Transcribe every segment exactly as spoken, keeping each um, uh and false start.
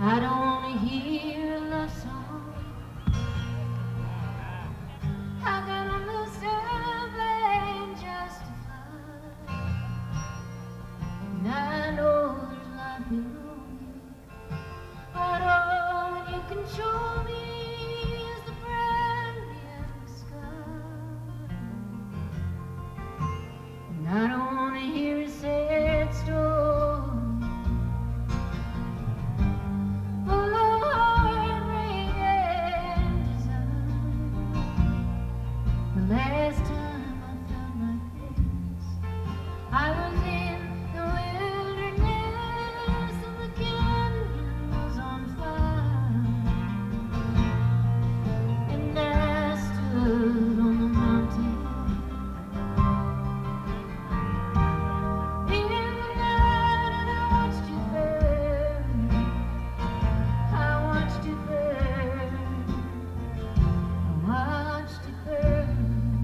I don't want to hear a love song. I got on the airplane justified, and I know there's life below me, but all you can show me is the brand new sky. And I don't want to hear a sad story full of heartbreak and desire. The last time I felt like this, I was in the wilderness and the canyon was on fire, and I stood on the mountain in the night and I watched it burn. I watched it burn. I watched it burn.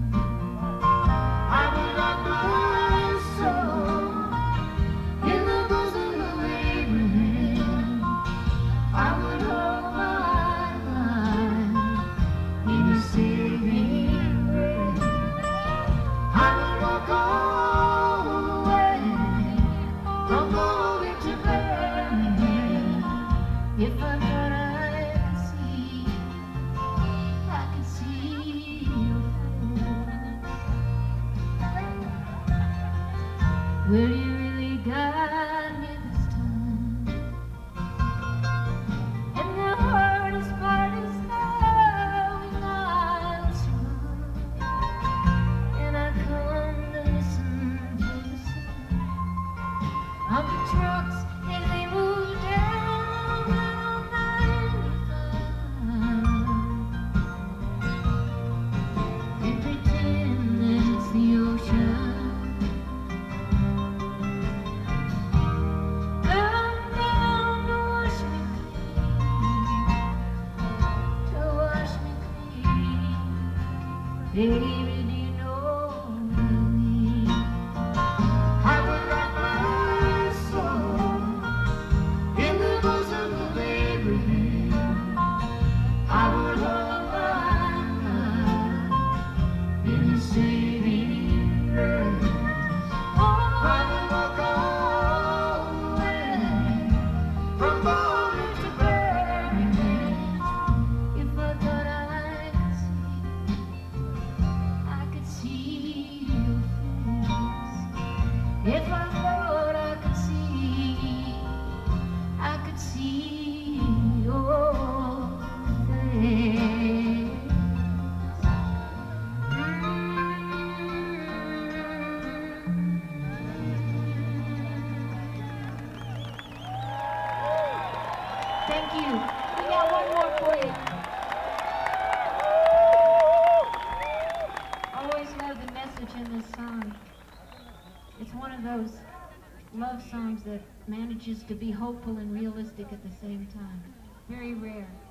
I would lock my soul in the bosom of Abraham. I would hold my life in a saving embrace. I would walk all the way from Bowie to Birmingham if I thought I could see, I could see your face. Well, you really got me this time, and the hardest part is knowing I'll survive. And I come to listen to the sound of the trucks as they move down Route ninety-five, and pretend that it's the ocean. Come down to wash me clean, to wash me clean. Baby, do you know what I mean? I would rock my soul in the bosom of Abraham. I would hold my life in a saving embrace. I would walk all the way from Bowie to Birmingham if I thought I could see, I could see your face. If I thought I could see, I could see your face. Thank you. We got one more for you. Always love the message in this song. It's one of those love songs that manages to be hopeful and realistic at the same time. Very rare.